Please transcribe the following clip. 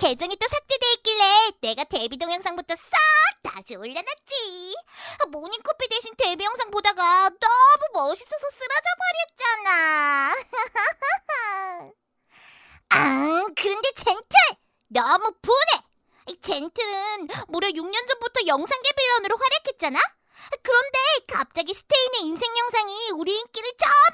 계정이 또 삭제돼 있길래 내가 데뷔 동영상부터 싹 다시 올려놨지. 모닝커피 대신 데뷔 영상 보다가 너무 멋있어서 쓰러져 버렸잖아. 그런데 젠틀! 너무 분해! 젠틀은 무려 6년 전부터 영상 개빌런으로 활약했잖아? 그런데 갑자기 스테인의 인생 영상이 우리 인기를